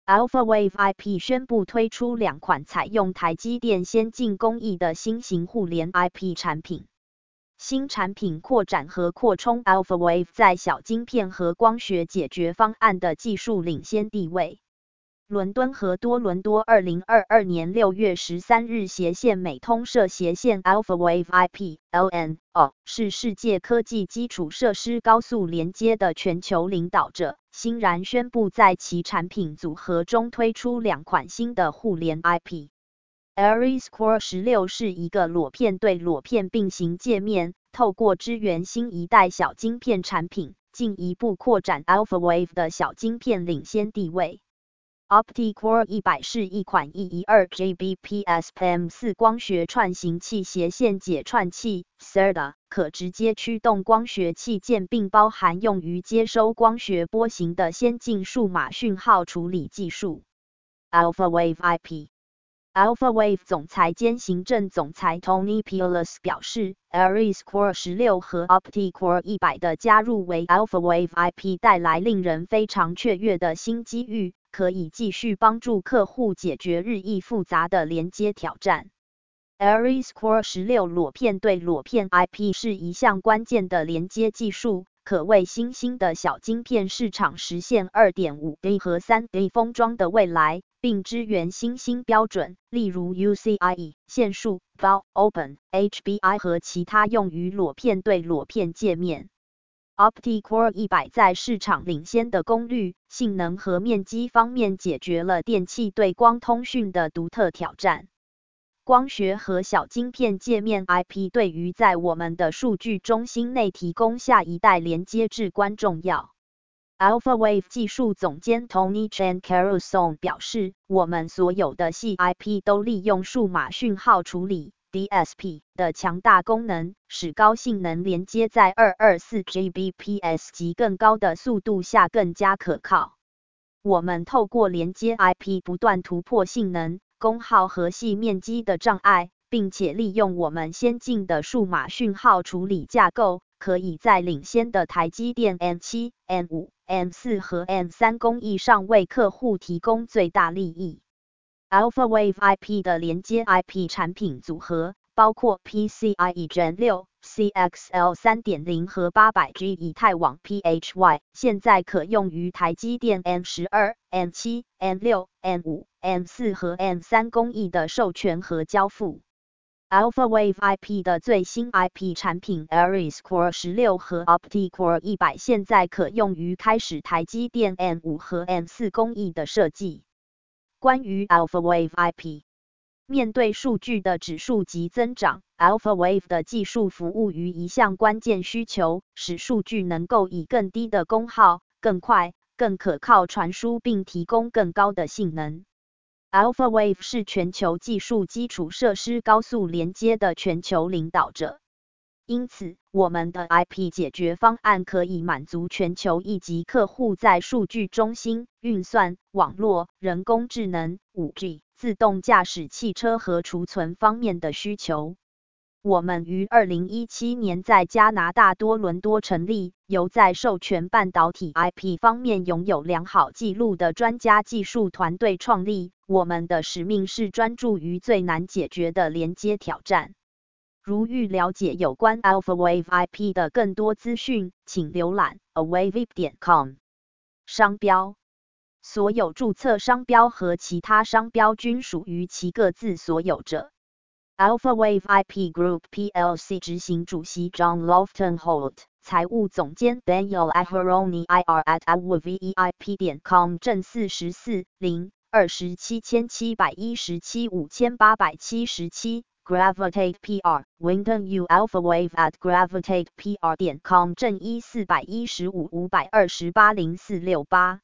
Alphawave IP 宣布推出2款采用台积电先进工艺的新型互联 IP 产品。新产品扩展和扩充 Alphawave 在小晶片和光学解决方案的技术领先地位。伦敦和多伦多2022年6月13日斜线美通社斜线 Alphawave IP (LNO) 是世界科技基础设施高速连接的全球领导者，欣然宣布在其产品组合中推出2款新的互联 IP。Aries Core 16是一个裸片对裸片并行界面，透过支援新一代小晶片产品，进一步扩展 Alphawave 的小晶片领先地位。OptiCore 100是一款 112Gbps PAM4 光学串行器斜线解串器 SerDes 可直接驱动光学器件，并包含用于接收光学波形的先进数码讯号处理技术。Alphawave IP。Alphawave 总裁兼行政总裁 Tony Pialis 表示 ，Aries Core 16和 OptiCore 100的加入为 Alphawave IP 带来令人非常雀跃的新机遇，可以继续帮助客户解决日益复杂的连接挑战。Aries Core 16裸片对裸片 IP 是一项关键的连接技术，可为新兴的小晶片市场实现 2.5G 和 3G 封装的未来，并支援新兴标准，例如 UCIe、线束、BAW、Open、HBI 和其他用于裸片对裸片界面。OptiCore 100在市场领先的功率、性能和面积方面解决了电气对光通讯的独特挑战。光学和小晶片界面 IP 对于在我们的数据中心内提供下一代连接至关重要。Alphawave 技术总监 Tony Chan Caruso 表示，我们所有的细 IP 都利用数码讯号处理 DSP 的强大功能，使高性能连接在 224Gbps 及更高的速度下更加可靠。我们透过连接 IP 不断突破性能、功耗和细面积的障碍，并且利用我们先进的数码讯号处理架构，可以在领先的台积电 M7、M5、M4 和 M3 工艺上为客户提供最大利益。Alphawave IP 的连接 IP 产品组合包括 PCIe Gen 6、CXL 3.0 和 800G 以太网 PHY， 现在可用于台积电 M12、M7、M6、M5、M4 和 M3 工艺的授权和交付。Alphawave IP 的最新 IP 产品 Aries Core 16和 OptiCore 100现在可用于开始台积电 M5 和 M4 工艺的设计。关于 Alphawave IP， 面对数据的指数级增长， Alphawave 的技术服务于一项关键需求，使数据能够以更低的功耗、更快、更可靠传输并提供更高的性能。Alphawave 是全球技术基础设施高速连接的全球领导者。因此，我们的 IP 解决方案可以满足全球1级客户在数据中心、运算、网络、人工智能、5G、自动驾驶汽车和储存方面的需求。我们于2017年在加拿大多伦多成立，由在授权半导体 IP 方面拥有良好记录的专家技术团队创立。我们的使命是专注于最难解决的连接挑战。如欲了解有关 Alphawave IP 的更多资讯，请浏览 awavip.com。商标：所有注册商标和其他商标均属于其各自所有者。Alphawave IP Group plc 执行主席 John Lofton Holt， 财务总监 Daniel Aharoni ir@alwaveip.com 正440-0277175 5877 Gravitate PR Winton U Alphawave@gravitatepr.com 正1415 528 0468